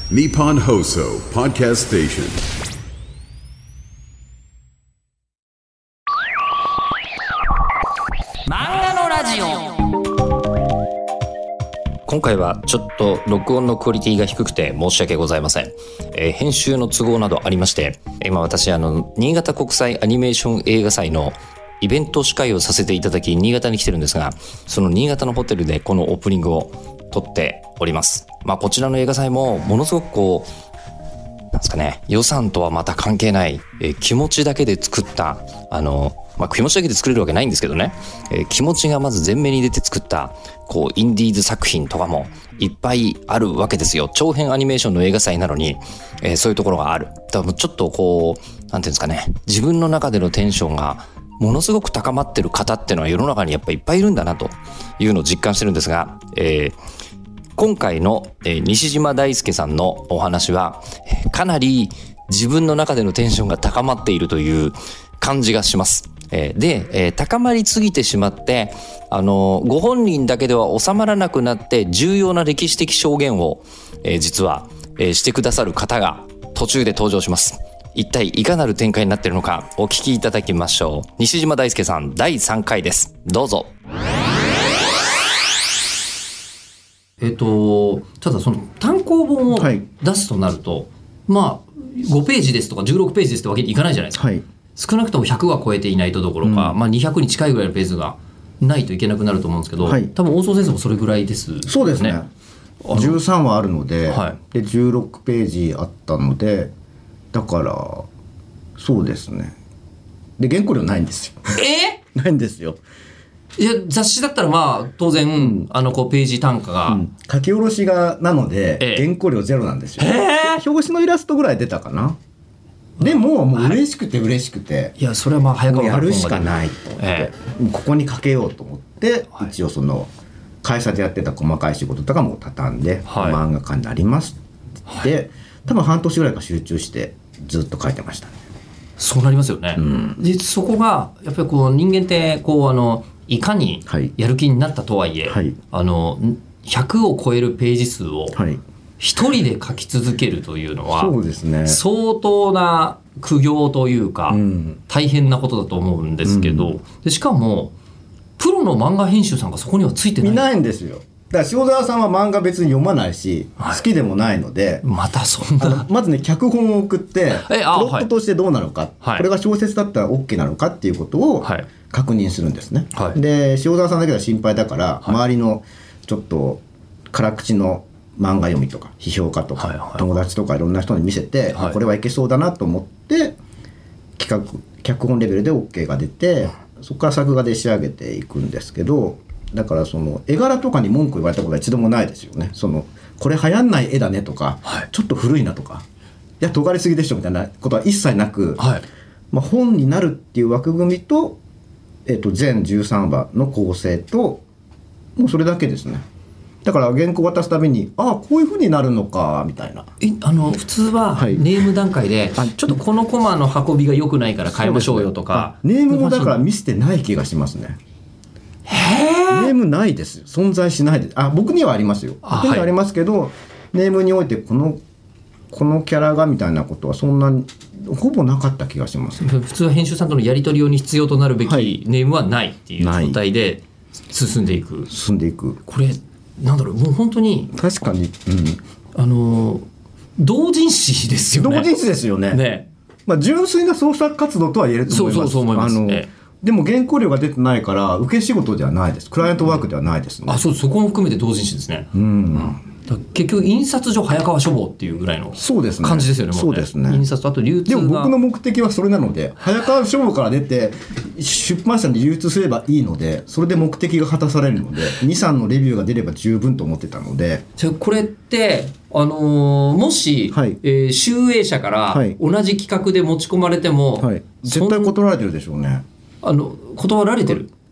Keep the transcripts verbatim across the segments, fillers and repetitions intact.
Nippon Hoso Podcast Station。 漫画のラジオ。 今回はちょっと録音のクオリティが低くて申し訳ございません、えー、編集の都合などありまして、今私あの新潟国際アニメーション映画祭のイベント司会をさせていただき新潟に来てるんですが、その新潟のホテルでこのオープニングを撮っております。まあこちらの映画祭もものすごくこうなんですかね、予算とはまた関係ない、えー、気持ちだけで作ったあのまあ、気持ちだけで作れるわけないんですけどね、えー、気持ちがまず前面に出て作ったこうインディーズ作品とかもいっぱいあるわけですよ。長編アニメーションの映画祭なのに、えー、そういうところがある。だからちょっとこうなんていうんですかね、自分の中でのテンションがものすごく高まってる方っていうのは世の中にやっぱりいっぱいいるんだなというのを実感してるんですが、えー、今回の、えー、西島大輔さんのお話はかなり自分の中でのテンションが高まっているという感じがします。で、えー、高まりすぎてしまって、あのー、ご本人だけでは収まらなくなって重要な歴史的証言を、えー、実は、えー、してくださる方が途中で登場します。一体いかなる展開になっているのかお聞きいただきましょう。西島大輔さんだいさんかいです。どうぞ。えっとただその単行本を出すとなると、はい、まあごページですとかじゅうろくページですってわけにいかないじゃないですか、はい。少なくともひゃくは超えていないとどころか、うん、まあ、にひゃくに近いぐらいのペースがないといけなくなると思うんですけど、はい、多分王総先生もそれぐらいですよね。 そうですね。じゅうさんわあるので、はい、でじゅうろくページあったので、だからそうですね。で原稿料ないんですよ。 えないんですよ。 いや雑誌だったらまあ当然、うん、あのこうページ単価が、うん、 書き下ろしがなので、ええ、原稿料ゼロなんですよ。表紙のイラストぐらい出たかな。でももう嬉しくて嬉しくて、はい、 いやそれはまあ早川やるしかないと思って、ええ、ここにかけようと思って、はい、一応その会社でやってた細かい仕事とかも畳んで、はい、漫画家になりますって、はい、多分半年ぐらいから集中してずっと書いてましたね。 そうなりますよね、うん、でそこがやっぱりこう人間ってこうあのいかにやる気になったとはいえ、はい、あのひゃくを超えるページ数を、はい、一人で書き続けるというのはそうですね、 相当な苦行というか、うん、大変なことだと思うんですけど、うん、でしかもプロの漫画編集さんがそこにはついてない。 いないんですよ。だから塩沢さんは漫画別に読まないし、はい、好きでもないので、 またそんなまずね脚本を送ってプロットとしてどうなのか、はい、これが小説だったら OK なのかっていうことを確認するんですね、はい、で塩沢さんだけが心配だから、はい、周りのちょっと辛口の漫画読みとか批評家とか、はいはい、友達とかいろんな人に見せて、はい、これはいけそうだなと思って企画脚本レベルで OK が出て、そこから作画で仕上げていくんですけど、だからその絵柄とかに文句言われたことは一度もないですよね。そのこれ流行んない絵だねとか、はい、ちょっと古いなとか、いや尖りすぎでしょみたいなことは一切なく、はい、まあ、本になるっていう枠組みと、えー、と全じゅうさんわの構成と、もうそれだけですね。だから原稿渡すたびに、ああこういう風になるのかみたいな。 えあの普通はネーム段階で、はい、ちょっとこのコマの運びが良くないから変えましょうよとか、 ね、ネームもだから見せてない気がしますね。 へネームないです。存在しないです。あ僕にはありますよ。僕にはありますけど、はい、ネームにおいてこのこのキャラがみたいなことはそんなにほぼなかった気がします、ね、 普通は編集さんとのやり取り用に必要となるべきネームはないっていう状態で進んでいく。 進んでいく。 これなんだろう、もう本当に確かに、 うん、あの同人誌ですよね。 同人誌ですよね。ね、まあ、純粋な創作活動とは言えると思います。 そうそうそう思います。あの、ええ、 でも原稿料が出てないから受け仕事ではないです。クライアントワークではないですね。 あ、そう、そこも含めて同人誌ですね。うん、うん、だ結局印刷所早川書房っていうぐらいの感じですよね。 そうですね。 印刷とあと流通が。 でも僕の目的はそれなので、早川書房から出て出版社に流通すればいいので、それで目的が果たされるので、にさんのレビューが出れば十分と思ってたので。 じゃあこれってあのー、もし、はい、えー、集英社から同じ企画で持ち込まれても、 はい、絶対断られてるでしょうね。 あの断られてる。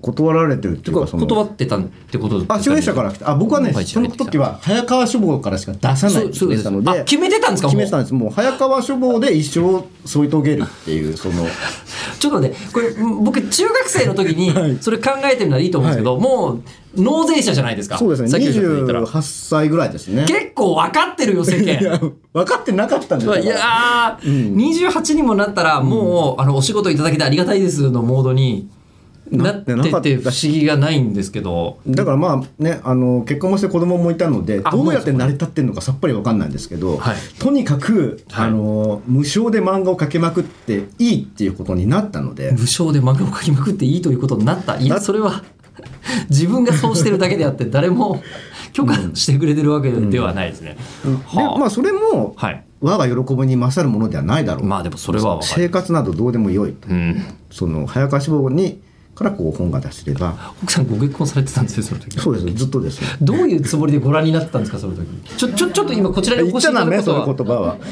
断られてるっていうか、その断ってたってことですか、ね、 あ、集英社から来て、あ、僕はね、その時は早川書房からしか出さないって決めてたので、 あ、決めてたんですか。 決めてたんです。もう早川書房で一生添い遂げるっていう、そのちょっとね、これ僕中学生の時にそれ考えてるのはいいと思うんですけど、はい、もう納税者じゃないですか。 そうですね。にじゅうはっさいぐらいですね。 結構分かってるよ、世間。 いや、分かってなかったんですよ。 いやー、うん、にじゅうはちにもなったらもう、うん、あのお仕事いただけてありがたいですのモードになってて不思議がないんですけど、 だからまあね、あの結婚もして子供もいたので、どうやって成り立ってるのかさっぱり分かんないんですけど、はい、とにかく、はい、あの無償で漫画を描けまくっていいっていうことになったので、 無償で漫画を描きまくっていいということになった。いや、それは自分がそうしてるだけであって誰も許可してくれてるわけではないですね。 うんうん、でまあそれも、はい、我が喜びに勝るものではないだろう。 まあでもそれは生活などどうでもよいと、うん、その早川志望にからこう本が出せれば。 奥さんご結婚されてたんですよ、その時。 そうです、ずっとです。 どういうつもりでご覧になってたんですか、その時。ちょちょちょっと今こちらにお越しいただくことは。 言っちゃダメ、その言葉は。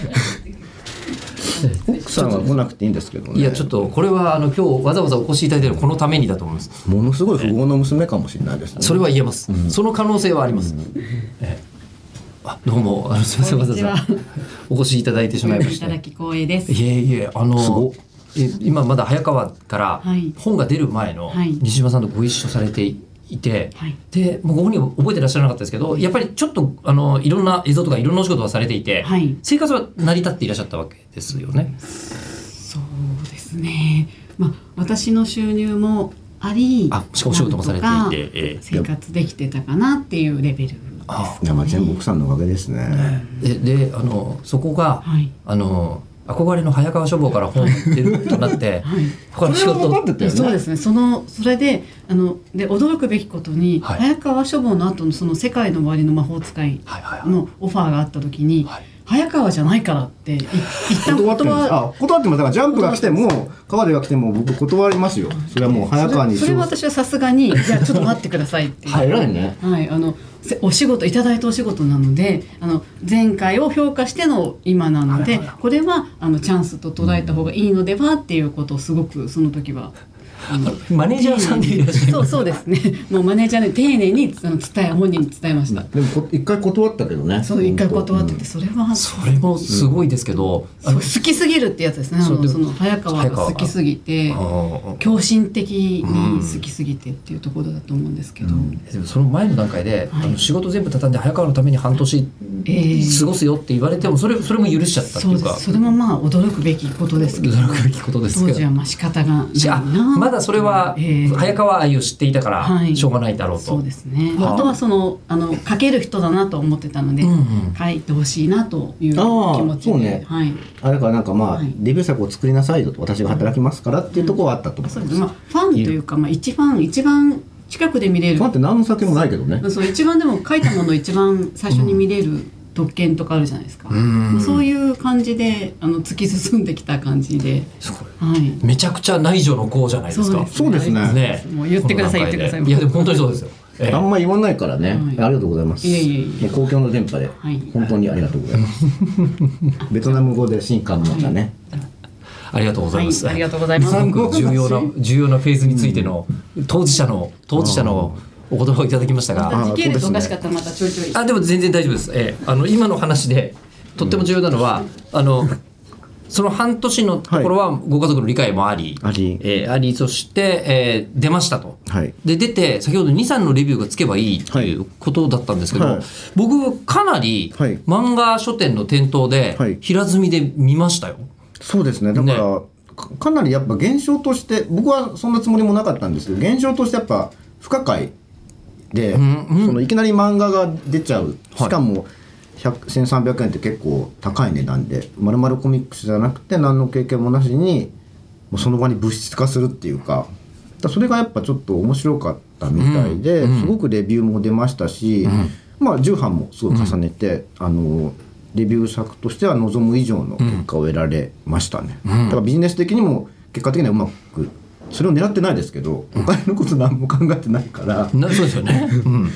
奥さんは来なくていいんですけどね。 いや、ちょっとこれはあの今日わざわざお越しいただいてるのはこのためにだと思います。 ものすごい富豪の娘かもしれないですね。 それは言えます、うん、その可能性はあります、うん、えあ、どうも、あのすみません、わざわざお越しいただいてしまいました。 いただき光栄です。 いえいえ、あのえ今まだ早川から本が出る前の西島さんとご一緒されていて、はい、でもうご本人は覚えてらっしゃらなかったですけど、やっぱりちょっとあのいろんな映像とかいろんなお仕事はされていて、はい、生活は成り立っていらっしゃったわけですよね。 そうですね、まあ、私の収入もあり、 あ、しかもお仕事もされていて、え生活できてたかなっていうレベルです、ね。 あ、いや、まあ全部奥さんのおかげですね。 で, であのそこが、はい、あの憧れの早川書房から本出るとなって、はい、他の仕事って、ね、そうですね。そのそれであので驚くべきことに、はい、早川書房の後のその世界の終わりの魔法使いのオファーがあった時に、はいはいはい、早川じゃないからって一旦断ってます。あ、断ってます。だからジャンプが来ても川でが来ても僕断りますよ。それはもう早川に。 それ、それは私はさすがにじゃあちょっと待ってくださいってはい、偉いね。 はい、あのお仕事いただいたお仕事なので、あの前回を評価しての今なので、はいはいはい、これはあのチャンスと捉えた方がいいのではっていうことをすごくその時は。 マネージャーさんでいらっしゃる。 そうそうですね。もうマネージャーで丁寧に伝え本人に伝えました。 でも一回断ったけどね。 そう一回断ってて、それはそれもすごいですけど、 うん、あの好きすぎるってやつですね。あのその早川が好きすぎて狂信的に好きすぎてっていうところだと思うんですけど、うん、 でもその前の段階で、はい、あの仕事全部畳んで早川のために半年過ごすよって言われても、それそれも許しちゃったっていうか。 そうです。それもまあ驚くべきことですけど、 驚くべきことですけど、 当時はまあ仕方がないな。 まだそれは、えー、早川愛を知っていたからしょうがないだろうと、 はい、そうですね。あとはそのあの書ける人だなと思ってたので、うんうん、書いてほしいなという気持ちで、 そうね、はい、あれからなんかまあ、はい、デビュー作を作りなさいと、私が働きますからっていうところはあったと思います。 そうです。まあ、ファンというか、まあ、一番一番近くで見れる。 ファンって何の作品もないけどね。 そう、一番でも書いたものを一番最初に見れる、うん特権とかあるじゃないですか。うそういう感じであの突き進んできた感じで、 はい、めちゃくちゃ内助の功じゃないですか。 そうですね。 ね、もう言ってください言ってください。 いやでも本当にそうですよ。 ええ、あんま言わないからね、はい、ありがとうございます。いえいえいえ、公共の電波で、はい、本当にありがとうございます。ベトナム語で新刊もだね。はい、 ありがとうございます。 はい、ありがとうございます。 すごく重要な重要なフェーズについての、うん、当事者の当事者のお言葉をいただきましたが、 時系列おかしかったらまたちょいちょい。 あ、でも全然大丈夫です。えー、あの今の話でとっても重要なのは、うん、あのその半年のところはご家族の理解もあり、はい、あり、えー、ありそして、えー、出ましたと。はい、で出て先ほどにさんのレビューがつけばいいということだったんですけど、はい、僕かなり漫画書店の店頭で平積みで見ましたよ。 そうですね。だから、ね、かなりやっぱ現象として僕はそんなつもりもなかったんですけど、現象としてやっぱ不可解で、うんうん、そのいきなり漫画が出ちゃう、しかもせんさんびゃくえんって結構高い値段で、まるまるコミックスじゃなくて何の経験もなしにもうその場に物質化するっていうか、だそれがやっぱちょっと面白かったみたいで、うんうん、すごくレビューも出ましたし、うん、まあ重版もすごい重ねて、うん、あのレビュー作としては望む以上の結果を得られましたね、うん、だからビジネス的にも結果的にはうまく、それを狙ってないですけど、お金のこと何も考えてないから、 うん、そうですよね、うん、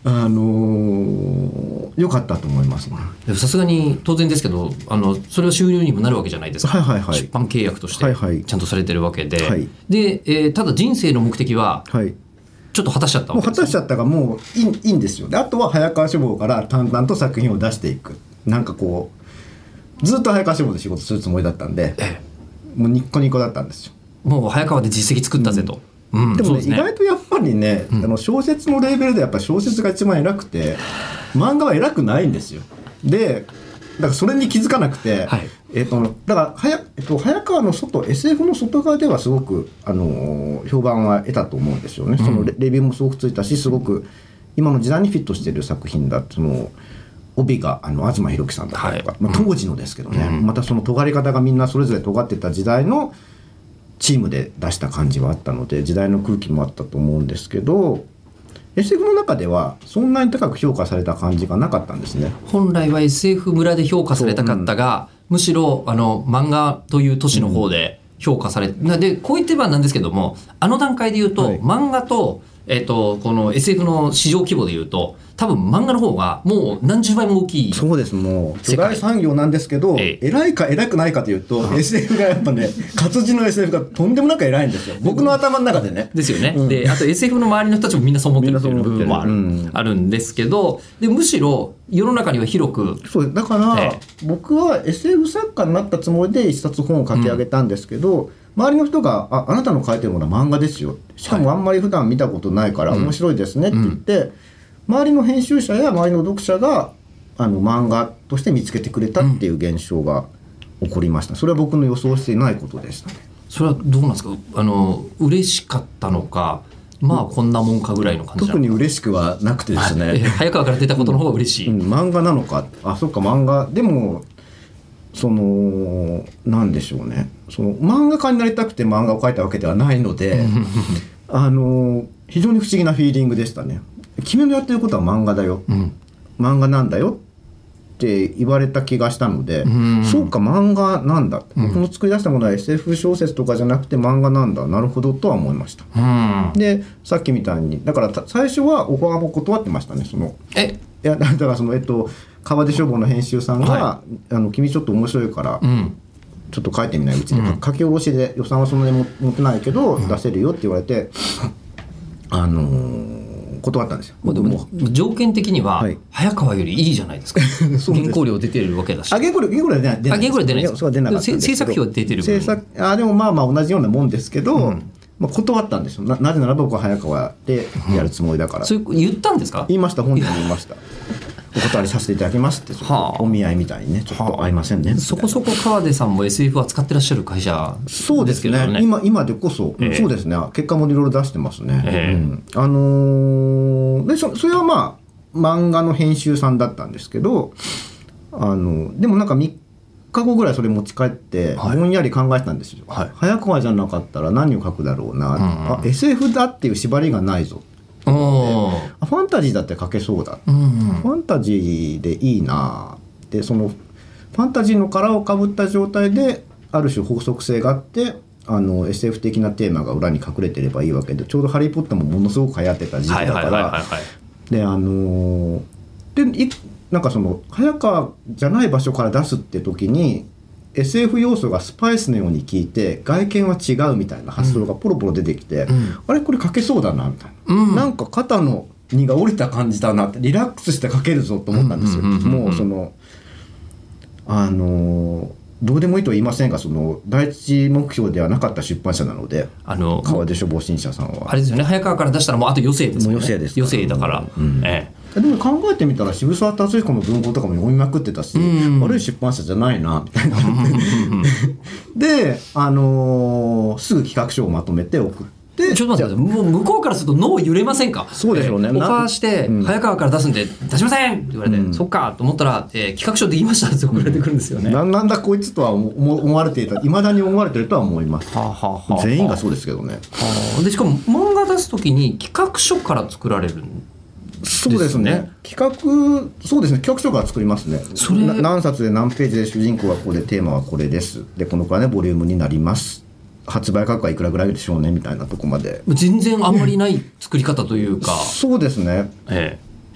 あのー、よかったと思いますね。 さすがに当然ですけど、あのそれは収入にもなるわけじゃないですか、 はいはいはい、 出版契約としてちゃんとされてるわけで、はいはい、で、えー、ただ人生の目的はちょっと果たしちゃったわけです、ね、 もう果たしちゃったがもういい、いいんですよ。であとは早川書房から淡々と作品を出していく。なんかこうずっと早川書房で仕事するつもりだったんで、ええ、もうニッコニコだったんですよ。 もう早川で実績作ったぜと、 うんうん、でも ね, ね意外とやっぱりね、うん、あの小説のレーベルでやっぱ小説が一番偉くて漫画は偉くないんですよ。でだからそれに気づかなくて、はい、えー、とだから早、えー、と早川の外 エスエフ の外側ではすごく、あのー、評判は得たと思うんですよね、うん、その レ, レビューもすごくついたしすごく今の時代にフィットしている作品だ。その帯があの東博樹さんだったりとか、はい、まあ、当時のですけどね、うん、またその尖り方がみんなそれぞれ尖ってた時代のチームで出した感じはあったので時代の空気もあったと思うんですけど エスエフ の中ではそんなに高く評価された感じがなかったんですね。 本来は エスエフ 村で評価されたかったが、うん、むしろあの漫画という都市の方で評価されて、うん、でこう言ってばなんですけどもあの段階で言うと、はい、漫画と、えー、とこの エスエフ の市場規模で言うと多分漫画の方がもう何十倍も大きい。 そうです。もう巨大産業なんですけど、ええ、偉いか偉くないかというと、うん、エスエフ がやっぱね活字の エスエフ がとんでもなく偉いんですよ僕の頭の中でね。 ですよね、うん、であと エスエフ の周りの人たちもみんなそう思ってるっていう部分もある、うん、あるんですけどでむしろ世の中には広くそうだから、ええ、僕は エスエフ 作家になったつもりで一冊本を書き上げたんですけど、うん、周りの人が あ, あなたの書いてるものは漫画ですよしかもあんまり普段見たことないから面白いですねって言って、うんうん、周りの編集者や周りの読者があの漫画として見つけてくれたっていう現象が起こりました。それは僕の予想していないことでしたね。 それはどうなんですか。あの嬉しかったのかまあこんなもんかぐらいの感じ。 特に嬉しくはなくてですね早川から出たことの方が嬉しい、 うんうん、漫画なのかあそっか漫画でもそのなんでしょうねその漫画家になりたくて漫画を描いたわけではないのであの非常に不思議なフィーリングでしたね。君のやってることは漫画だよ、うん、漫画なんだよって言われた気がしたので、うん、そうか漫画なんだ、うん、僕の作り出したものは エスエフ 小説とかじゃなくて漫画なんだなるほどとは思いました、うん、でさっきみたいにだから最初はオファーも断ってましたね。そのえいやだからそのえっと川出書房の編集さんが、はい、あの君ちょっと面白いから、うん、ちょっと書いてみないうちに、うん、書き下ろしで予算はそんなに持ってないけど、うん、出せるよって言われてあのー断ったんですよ。 もうでも条件的には早川よりいいじゃないですか原稿料出てるわけだし。 あ原稿料原稿料は出ない。 あ原稿料出ないです。 そうは出なかったんですけど制作費は出てる。 制作あでもまあまあ同じようなもんですけど、うんまあ、断ったんですよ。 な, なぜなら僕は早川でやるつもりだから、うん、 それ言ったんですか。 言いました。本人に言いましたお断りさせていただきますってちょっとお見合いみたいにねちょっと合いませんね、はあ、 そこそこ川出さんも エスエフ は使ってらっしゃる会社ですけどね。 そうですね 今, 今でこそ、えー、そうですね結果もいろいろ出してますね、えーうん、あのー、で そ, それはまあ漫画の編集さんだったんですけどあのでもなんかみっかごぐらいそれ持ち帰ってぼんやり考えてたんですよ、はい、早川じゃなかったら何を書くだろうな、うん、あ エスエフ だっていう縛りがないぞファンタジーだって書けそうだ、うんうん、ファンタジーでいいなでそのファンタジーの殻をかぶった状態である種法則性があってあの エスエフ 的なテーマが裏に隠れてればいいわけでちょうどハリーポッターもものすごく流行ってた時期だからであのでいなんかその早川じゃない場所から出すって時にエスエフ 要素がスパイスのように効いて外見は違うみたいな発想がポロポロ出てきて、うん、あれこれ書けそうだなみたいな、うん、なんか肩の荷が下りた感じだなってリラックスして書けるぞと思ったんですよ。もうそのあのどうでもいいとは言いませんがその第一目標ではなかった出版社なのであの川出書房新社さんはあれですよね早川から出したらもうあと余生ですよね。 もう余生です余生だから、うんええでも考えてみたら渋沢達彦の文庫とかも読みまくってたし、うん、悪い出版社じゃないなみたいなで、あのー、すぐ企画書をまとめて送ってちょっと待ってもう向こうからすると脳揺れませんか。 そうでしょうね、 えー、オファーして、うん、早川から出すんで出しませんって言われて、うん、そっかと思ったら、えー、企画書できましたって送られてくるんですよね、 うん、な, なんだこいつとは思われていたいまだに思われているとは思います、はあはあはあ、全員がそうですけどね、はあ、でしかも漫画出すときに企画書から作られるんそうですね企画そうですね企画書から作りますね。それ何冊で何ページで主人公はここでテーマはこれですでこのくらいのボリュームになります発売価格はいくらぐらいでしょうねみたいなとこまで全然あんまりない作り方というかそうですね、 ええ、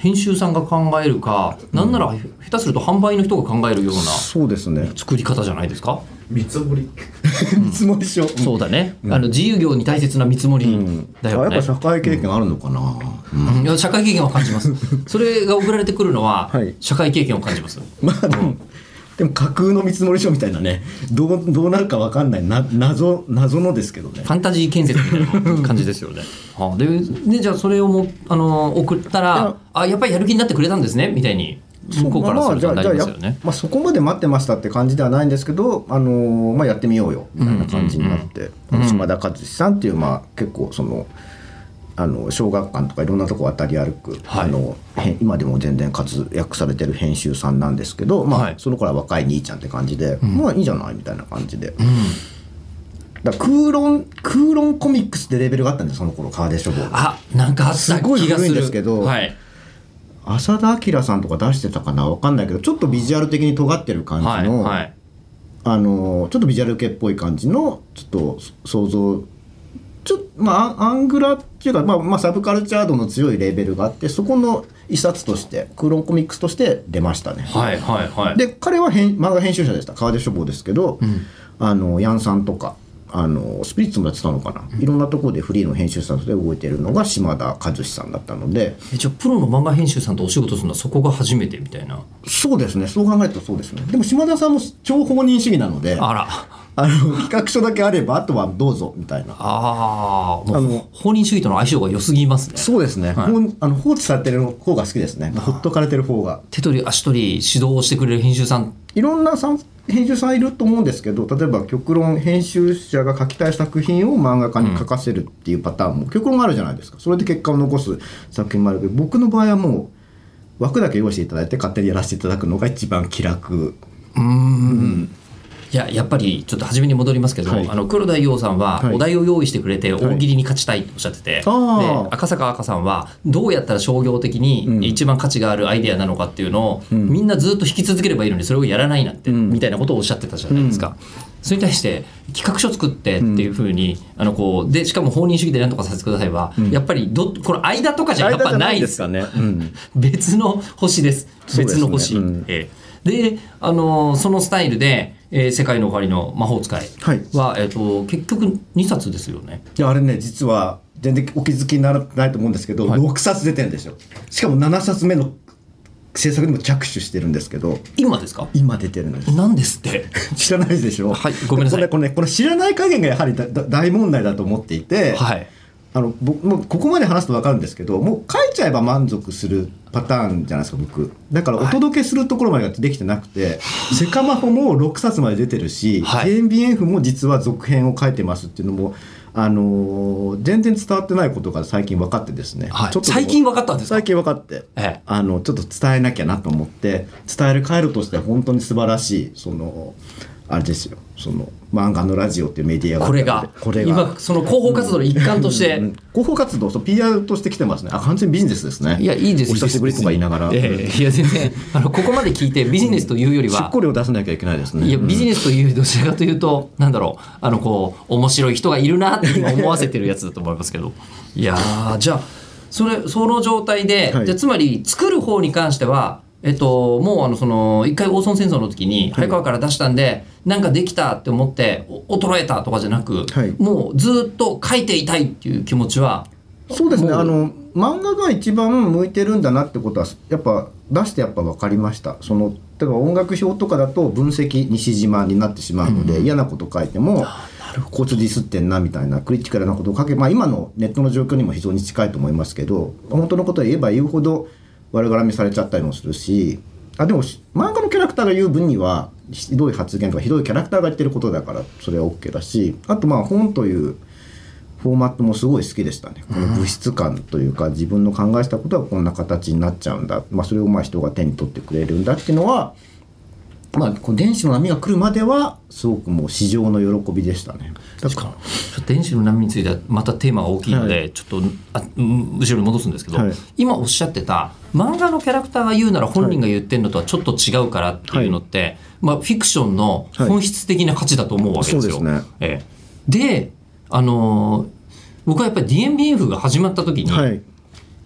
編集さんが考えるか、うん、なんなら下手すると販売の人が考えるようなそうですね作り方じゃないですか。 見積もり見積もり書、うん、 そうだね、うん、あの自由業に大切な見積もりだよね、 うん、やっぱ社会経験あるのかな、 うんうん、いや社会経験は感じますそれが送られてくるのは、はい、社会経験を感じます。 まあでも、うんでも架空の見積書みたいなね、どう、どうなるか分かんないな謎、謎のですけどね、 ファンタジー建設みたいな感じですよねはあ、で, でじゃあそれをもあの送ったらやあやっぱりやる気になってくれたんですねみたいに向こうからするとなりますよね。 まあ、そこまで待ってましたって感じではないんですけど、あのーまあ、やってみようよみたいな感じになって、うんうんうん、島田和志さんっていう、まあ、結構そのあの小学館とかいろんなとこ渡り歩く、はい、あの今でも全然活躍されてる編集さんなんですけど、まあはい、その頃は若い兄ちゃんって感じで、うん、まあいいじゃないみたいな感じで、うん、だから空論空論コミックスってレベルがあったんですその頃川出書房で。 あなんかあった気がする。 すごい古いんですけど、 はい、 浅田明さんとか出してたかな分かんないけどちょっとビジュアル的に尖ってる感じの、はいはい、あのちょっとビジュアル系っぽい感じのちょっと想像ちょっとまあアングラっていうか、まあ、まあサブカルチャー度の強いレベルがあってそこの一冊としてクーロンコミックスとして出ましたね。 はいはいはい。 で彼は編漫画編集者でした川出書房ですけど、うん、あのヤンさんとかあのスピリッツもやってたのかな、うん、いろんなところでフリーの編集者として動いているのが島田和志さんだったので。 えじゃあプロの漫画編集さんとお仕事するのはそこが初めてみたいな。 そうですねそう考えるとそうですね。でも島田さんも超放任主義なのであらあの企画書だけあればあとはどうぞみたいな。 ああもう放任主義との相性が良すぎますね。 そうですね、はい、あの放置されてる方が好きですね。ほっとかれてる方が手取り足取り指導をしてくれる編集さんいろんなさん編集さんいると思うんですけど例えば極論編集者が書きたい作品を漫画家に書かせるっていうパターンも極論あるじゃないですか。それで結果を残す作品もあるけど僕の場合はもう枠だけ用意していただいて勝手にやらせていただくのが一番気楽。 うーん、うんいや, やっぱりちょっと初めに戻りますけど、はい、あの黒田伊代さんはお題を用意してくれて大喜利に勝ちたいとおっしゃってて、はい、で赤坂赤さんはどうやったら商業的に一番価値があるアイデアなのかっていうのを、うん、みんなずっと引き続ければいいのにそれをやらないなんて、うん、みたいなことをおっしゃってたじゃないですか、うん、それに対して企画書作ってっていうふうに、うん、あのこうでしかも放任主義で何とかさせてくださいは、うん、やっぱりどこの間とかじゃやっぱないですかね、うん、 別の星です別の星、ねうんえー、で、あのー、そのスタイルでえー、世界の終わりの魔法使いは、はいえー、と結局にさつですよね。 いやあれね実は全然お気づきにならないと思うんですけど、はい、ろくさつ出てるんですよ。しかもななさつめの制作にも着手してるんですけど今ですか。 今出てるんです。 なんですって知らないでしょ。 はいごめんなさい。 これこれこれ知らない加減がやはりだだ大問題だと思っていて、はいあの僕もうここまで話すと分かるんですけどもう書いちゃえば満足するパターンじゃないですか僕だからお届けするところまでができてなくて、はい、セカマホもろくさつまで出てるし、はい、エーエヌビーエフ も実は続編を書いてますっていうのもあのー、全然伝わってないことが最近分かってですね、 はい、ちょっと最近分かったんですか。 最近分かって、ええ、あのちょっと伝えなきゃなと思って伝える回路として本当に素晴らしいそのあれですよその漫画のラジオっていうメディアがこれがこれが今その広報活動の一環として、うんうんうん、 広報活動そう ピーアール として来てますね。あ完全にビジネスですね。 いやいいですお久しぶりとか言いながら、 えー、いや全然あのここまで聞いてビジネスというよりは出向料出さなきゃいけないですね。 いやビジネスというどちらかというとなんだろうあのこう面白い人がいるなって今思わせてるやつだと思いますけどいやじゃあそれその状態で、はい、じゃあつまり作る方に関してはえっと、もうあのその一回大孫戦争の時に早川から出したんで、はい、なんかできたって思って衰えたとかじゃなく、はい、もうずっと書いていたいっていう気持ちはそうですねあの漫画が一番向いてるんだなってことはやっぱ出してやっぱ分かりました。その例えば音楽表とかだと分析西島になってしまうので、うん、嫌なこと書いても交通ディスってんなみたいなクリティカルなことを書けば、まあ、今のネットの状況にも非常に近いと思いますけど本当のことを言えば言うほど悪絡みされちゃったりもするしあでも漫画のキャラクターが言う分にはひどい発言とかひどいキャラクターが言ってることだからそれは OK だしあとまあ本というフォーマットもすごい好きでしたね。この物質感というか自分の考えしたことはこんな形になっちゃうんだ、まあ、それをまあ人が手に取ってくれるんだっていうのはまあ、こう電子の波が来るまではすごくもう市場の喜びでしたね。 確か電子の波についてはまたテーマが大きいので、はい、ちょっとあ後ろに戻すんですけど、はい、今おっしゃってた漫画のキャラクターが言うなら本人が言ってるのとはちょっと違うからっていうのって、はいまあ、フィクションの本質的な価値だと思うわけですよ。 そうですね。 ええ、で、あのー、僕はやっぱり ディーエヌビーエフ が始まった時に、はい、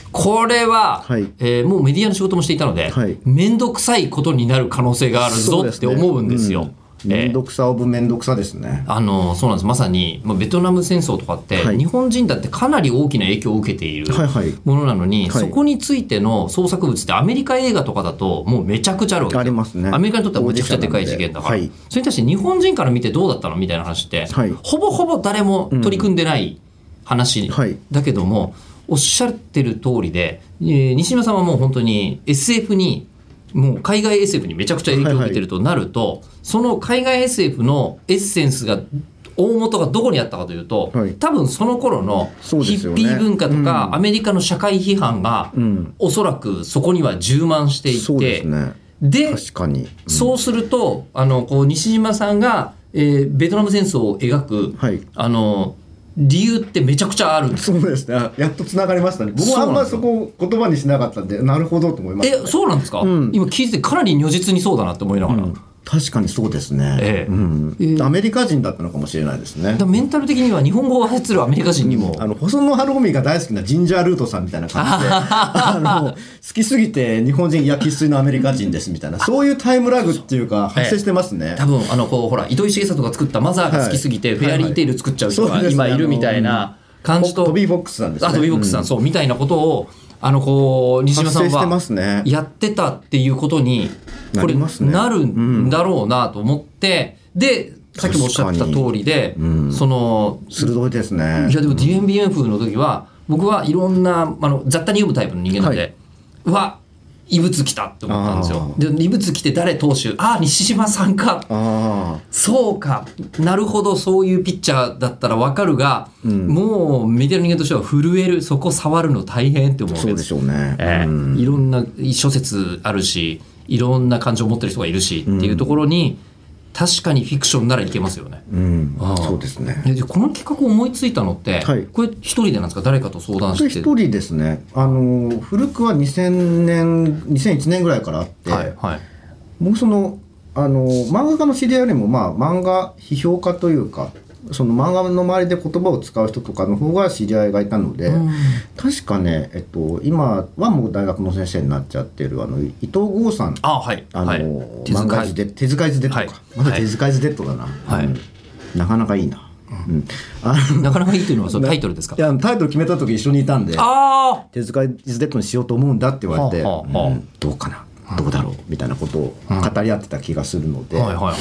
これは、はい、えー、もうメディアの仕事もしていたので、はい、めんどくさいことになる可能性があるぞって思うんですよ。 めんどくさオブめんどくさですね。 あのそうなんです。まさにベトナム戦争とかって、はい、日本人だってかなり大きな影響を受けているものなのに、はいはい、そこについての創作物ってアメリカ映画とかだともうめちゃくちゃあるわけですよ。 ありますね。 アメリカにとってはめちゃくちゃでかい事件だから、はい、それに対して日本人から見てどうだったのみたいな話って、はい、ほぼほぼ誰も取り組んでない話、うんはい、だけどもおっしゃってる通りで、えー、西島さんはもう本当に エスエフ にもう海外 エスエフ にめちゃくちゃ影響を受けてるとなると、はいはい、その海外 エスエフ のエッセンスが大元がどこにあったかというと、はい、多分その頃のヒッピー文化とか、うん、アメリカの社会批判が、うん、おそらくそこには充満していて、 そうですね、 で確かに、うん、 そうするとあのこう西島さんが、えー、ベトナム戦争を描く、はい、あの理由ってめちゃくちゃあるんです。 そうですね。やっとつながりましたね。僕はあんまりそこを言葉にしなかったんで、なるほどと思いました、ね。 え、そうなんですか、うん、今聞いててかなり如実にそうだなって思いながら。うん、 確かにそうですね、ええ、うんえー、アメリカ人だったのかもしれないですね。 だメンタル的には日本語を操るアメリカ人にも、 うん、あの細野晴臣が大好きなジンジャールートさんみたいな感じであの好きすぎて日本人いや生粋のアメリカ人ですみたいなそういうタイムラグっていうか発生してますね。 ええ、多分あのこうほら糸井重里が作ったマザーが好きすぎて、はい、フェアリーテイル作っちゃう人が今いるみたいな感じと、 トビー・フォックスさんですね。 あトビー・フォックスさん、うん、そうみたいなことをあのこう西島さんはやってたっていうことにこれなるんだろうなと思って、でさっきもおっしゃった通りで、うん、その鋭いですね。 いやでも ディーエムビーエフ の時は僕はいろんなあの雑多に読むタイプの人間なんで、はい、うわ異物来たって思ったんですよ。で異物来て誰投手、ああ西島さんか、あそうかなるほどそういうピッチャーだったら分かるが、うん、もうメディアの人間としては震える、そこ触るの大変って思うわけです。 そうでしょうね、 えーうん、いろんな諸説あるしいろんな感情を持ってる人がいるし、うん、っていうところに確かにフィクションならいけますよね、 うん、あそうですね。 でこの企画を思いついたのって、はい、これ一人でなんですか、誰かと相談して。 これ一人ですね。あの古くはにせんねんにせんいちねんぐらいからあって、はいはい、僕そのあの漫画家の知り合いよりも、まあ、漫画批評家というかその漫画の周りで言葉を使う人とかの方が知り合いがいたので、うん、確かね、えっと、今はもう大学の先生になっちゃってるあの伊藤剛さん、 あ、はい、 あの、はい、漫画図で手塚イズデッドか、はい、まだ手塚イズデッドだな、はいうん、なかなかいいな、うん、あなかなかいいというのはそのタイトルですか。 いやタイトル決めた時一緒にいたんで、あ手塚イズデッドにしようと思うんだって言われて、はあはあうん、どうかなどうだろうみたいなことを語り合ってた気がするので、はいはいはい、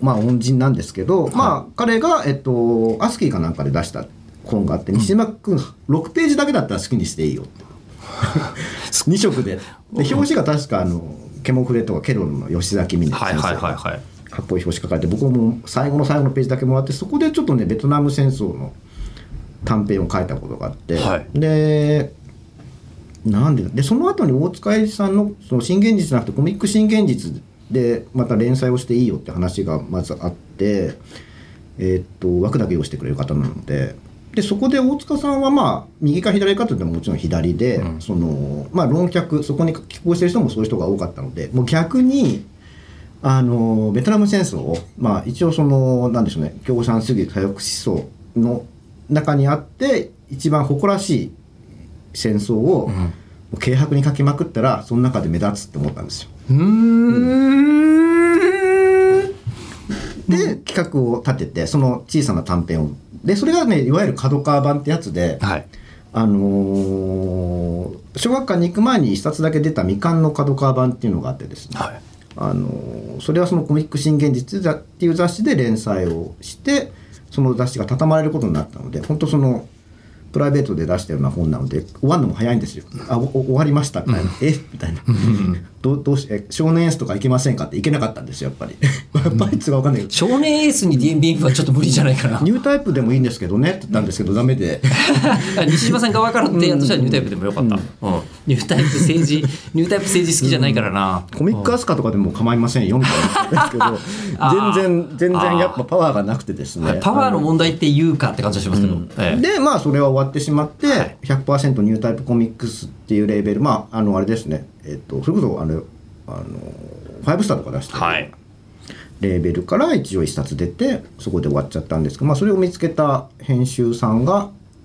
まあ恩人なんですけど、はい、まあ彼が、えっと、アスキーかなんかで出した本があって、うん、西島君ろくページだけだったら好きにしていいよってに色で、で表紙が確かあのケモフレとかケロロの吉崎美音先生がかっこいい表紙書かれて、僕も最後の最後のページだけもらって、そこでちょっとねベトナム戦争の短編を書いたことがあって、はい、でなんででその後に大塚栄一さん の, その新現実じゃなくてコミック新現実でまた連載をしていいよって話がまずあって、えー、っと枠だけ用意してくれる方なので、でそこで大塚さんはまあ右か左かというともちろん左で、うん、そのまあ論客そこに寄稿してる人もそういう人が多かったので、もう逆にあのベトナム戦争を、まあ、一応そのなんでしょうね、共産主義左翼思想の中にあって一番誇らしい戦争を、うん、軽薄に書きまくったらその中で目立つって思ったんですよ。うーん、うん、で企画を立ててその小さな短編をでそれがねいわゆる角川版ってやつで、はい、あのー、小学館に行く前に一冊だけ出た未刊の角川版っていうのがあってですね、はい、あのー、それはそのコミック新現実っていう雑誌で連載をしてその雑誌が畳まれることになったので、本当そのプライベートで出したような本なので終わるのも早いんですよ。あ終わりましたみたいな、うん、えみたいなどうどうしえ少年エースとか行けませんかって行けなかったんですよやっぱりやっぱりつが分かんないけど、 少年エースに ディーエムビーエフ はちょっと無理じゃないかな。 ニュータイプでもいいんですけどねって言ったんですけどダメで西島さん側から提案としてはニュータイプでもよかった、うんうん、ニュータイプ政治ニュータイプ政治好きじゃないからな、 うん、コミックアスカとかでも構いませんよみたいなですけど全然全然やっぱパワーがなくてですね、 パワーの問題っていうかって感じがしますけど、うんええ、でまあそれは終わってしまって、はい、ひゃくパーセント ニュータイプコミックスっていうレーベル、まああのあれですね、えっとそれこそあのあのファイブスターとか出してる、はい、レーベルから一応一冊出てそこで終わっちゃったんですけど、まあ、それを見つけた編集さんが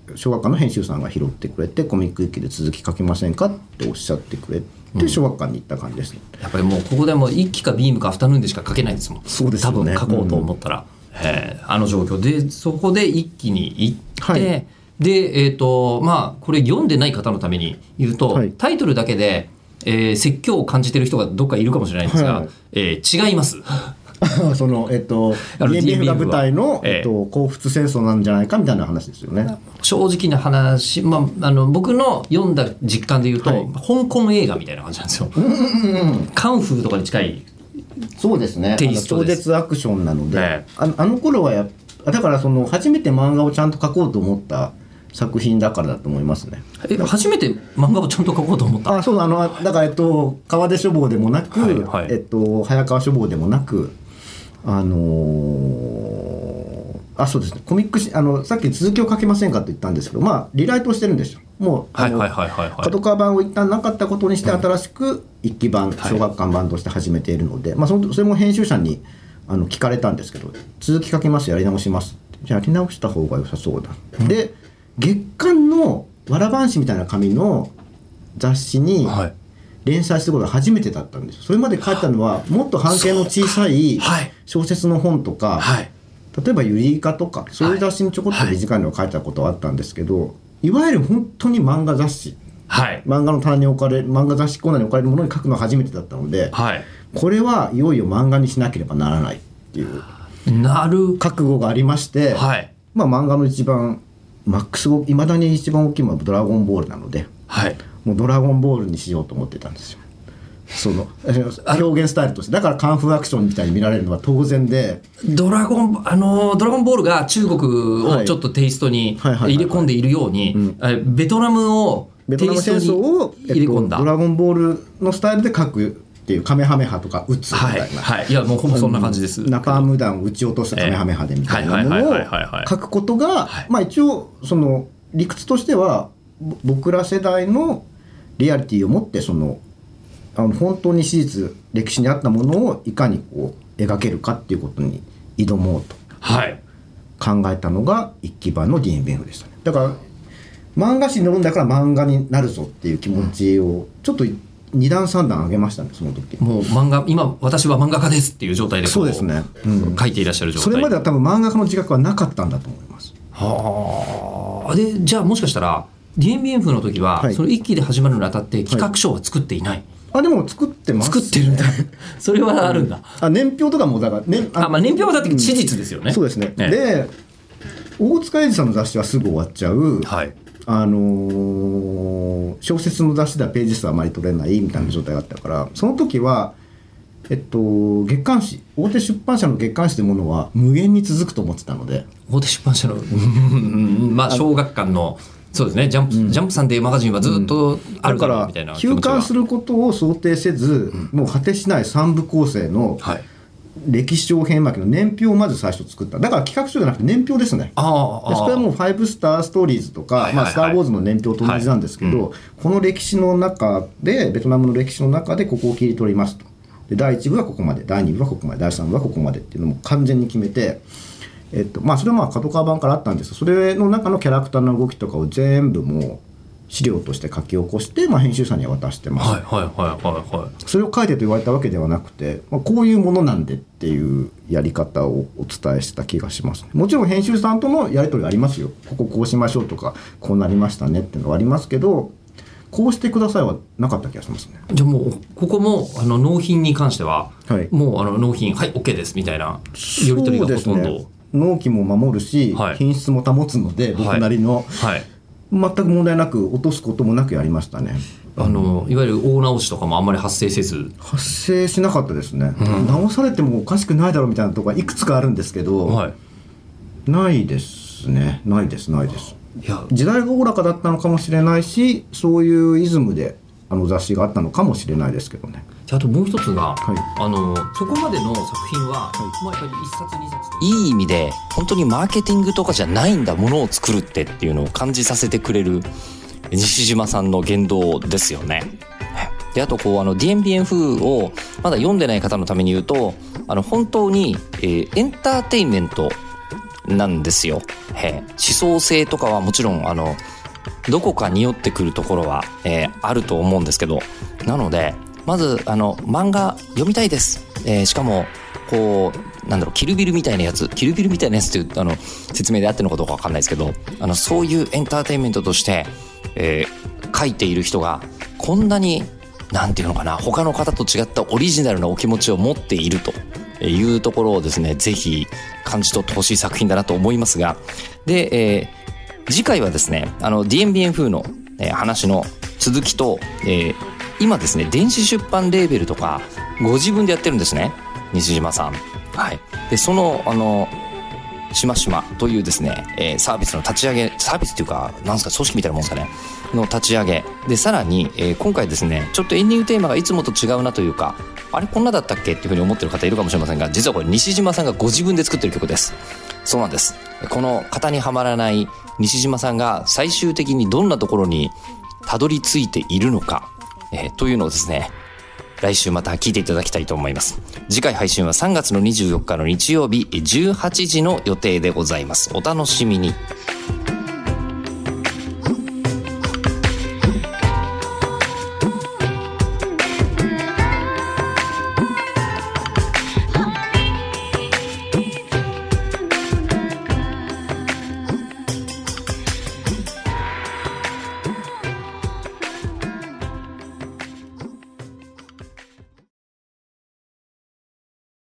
小学館の編集さんが拾ってくれて、コミック一揆で続き書けませんかっておっしゃってくれて、小学館に行った感じですね、 うん、やっぱりもうここでも一揆かビームかアフタヌーンでしか書けないですもん。 そうですよね、 多分書こうと思ったら、うん、あの状況でそこで一気に行って、はい、で、えーとまあ、これ読んでない方のために言うと、はい、タイトルだけで、えー、説教を感じてる人がどっかいるかもしれないんですが、はい、えー、違いますそのえっと ディーエムビーエフ が舞台の、えっと、甲府戦争なんじゃないかみたいな話ですよね。 正直な話、まあ、あの僕の読んだ実感で言うと、はい、香港映画みたいな感じなんですよ、うんうんうん、カンフーとかに近いそうですね、 テイストです。 超絶アクションなので、ね、あ, あの頃はやだからその初めて漫画をちゃんと描こうと思った作品だからだと思いますね。 え初めて漫画をちゃんと描こうと思った？ あそうあのだから、えっと、川出書房でもなく、はいはい、えっと、早川書房でもなく、あのー、あそうですね、コミックあのさっき続きを書けませんかと言ったんですけど、まあリライトしてるんですよ。もう角川版を一旦なかったことにして新しく一期版、うん、小学館版として始めているので、はい、まあ、そ, のそれも編集者にあの聞かれたんですけど、続き書けますやり直しますじゃあやり直した方が良さそうだ、うん、で月刊のわらばんしみたいな紙の雑誌に連載することが初めてだったんです。それまで書いたのはもっと半径の小さい小説の本とか、はい、例えばユリイカとかそういう雑誌にちょこっと短いのを書いたことはあったんですけど、いわゆる本当に漫画雑誌、はい、漫画の棚に置かれ漫画雑誌コーナーに置かれるものに書くのは初めてだったので、はい、これはいよいよ漫画にしなければならないっていうなる覚悟がありまして、はい、まあ、漫画の一番マックスいまだに一番大きいのはドラゴンボールなので、はい、もうドラゴンボールにしようと思ってたんですよ、その表現スタイルとして。だからカンフーアクションみたいに見られるのは当然で、 ドラゴンあのドラゴンボールが中国をちょっとテイストに入れ込んでいるように、ベトナムをベトナム戦争を入れ込んだ、えっと、ドラゴンボールのスタイルで描くっていう、カメハメハとか撃つみたいな、 はいはい、いやもうほぼそんな感じです。 ナパーム弾を撃ち落とすカメハメハでみたいなものを書くことが、まあ一応その理屈としては僕ら世代のリアリティを持って、そのあの本当に史実歴史にあったものをいかにこう描けるかっていうことに挑もうと考えたのが一期版の ディーエムビーエフ でしたね。だから漫画誌に載るんだから漫画になるぞっていう気持ちをちょっとに段さん段上げましたね、その時。 もう漫画、今私は漫画家ですっていう状態でそうですね、うん、 書いていらっしゃる状態。 それまでは多分漫画家の自覚はなかったんだと思います。 はあ。でじゃあもしかしたら ディーエムビーエフ の時は、はい、その一期で始まるにあたって企画書は作っていない、はい、 あでも作ってます、 ね、作ってるんだそれはあるんだ、 うん、あ年表とかもだから、ね、 あ、まあ、年表はだって史実ですよね、 うん、そうですね、ね、で大塚英治さんの雑誌はすぐ終わっちゃう、はい、あのー、小説の雑誌ではページ数はあまり取れないみたいな状態だったから、その時はえっと月刊誌、大手出版社の月刊誌というものは無限に続くと思ってたので、 大手出版社のまあ小学館のそうですね、ジャンプ、うん、ジャンプさんでマガジンはずっとあるからみたいな、 だから休刊することを想定せず、うん、もう果てしない三部構成の歴史長編巻の年表をまず最初作った。だから企画書じゃなくて年表ですね。ああ、でそれはもうファイブスターストーリーズとか、はいはいはい、まあ、スター・ウォーズの年表と同じなんですけど、はい、うん、この歴史の中でベトナムの歴史の中でここを切り取りますと。でだいいち部はここまで、だいに部はここまで、だいさん部はここまでっていうのも完全に決めて、えっとまあ、それはまあ角川版からあったんですが、それの中のキャラクターの動きとかを全部もう資料として書き起こして、まあ、編集者には渡してます、はいはいはいはいはい、それを書いてと言われたわけではなくて、まあ、こういうものなんでっていうやり方をお伝えした気がします、ね、もちろん編集さんとのやり取りありますよ。こここうしましょうとかこうなりましたねっていうのはありますけど、こうしてくださいはなかった気がしますね。 じゃあもうここもあの納品に関しては、はい、もうあの納品はい OK ですみたいなやり取りがほとんど、 納期も守るし、はい、品質も保つので僕なりの、はいはい、全く問題なく落とすこともなくやりましたね。 あのいわゆる大直しとかもあんまり発生せず。 発生しなかったですね、うん、直されてもおかしくないだろうみたいなところがいくつかあるんですけど、はい、ないですね、ないですないです。いや時代がおおらかだったのかもしれないし、そういうイズムであの雑誌があったのかもしれないですけどね。 あともう一つが、はい、あのそこまでの作品は、はい、まあ、やっぱりいっさつにさついい意味で本当にマーケティングとかじゃないんだ、ものを作るってっていうのを感じさせてくれる西島さんの言動ですよね。であとこうあの ディーエムビーエフ をまだ読んでない方のために言うと、あの本当に、えー、エンターテインメントなんですよ。えー、思想性とかはもちろんあのどこか匂ってくるところは、えー、あると思うんですけど、なのでまずあの漫画読みたいです、えー、しかもこうなんだろうキルビルみたいなやつキルビルみたいなやつっていうあの説明で合ってるのかどうか分かんないですけど、あのそういうエンターテインメントとして、えー、書いている人がこんなになんていうのかな他の方と違ったオリジナルなお気持ちを持っているというところをですね、ぜひ感じ取ってほしい作品だなと思いますが、で、えー、次回はですねあの ディーエムビーエム 風の、えー、話の続きと、えー、今ですね電子出版レーベルとかご自分でやってるんですね西島さん。はい、でそのあのしましまというですね、えー、サービスの立ち上げサービスっていうかなんですか組織みたいなもんですかねの立ち上げで、さらに、えー、今回ですねちょっとエンディングテーマがいつもと違うなというか、あれこんなだったっけっていうふうに思ってる方いるかもしれませんが、実はこれ西島さんがご自分で作ってる曲です。そうなんです。この型にはまらない西島さんが最終的にどんなところにたどり着いているのか、えー、というのをですね来週また聞いていただきたいと思います。次回配信はさんがつのにじゅうよっかの日曜日じゅうはちじの予定でございます。お楽しみに。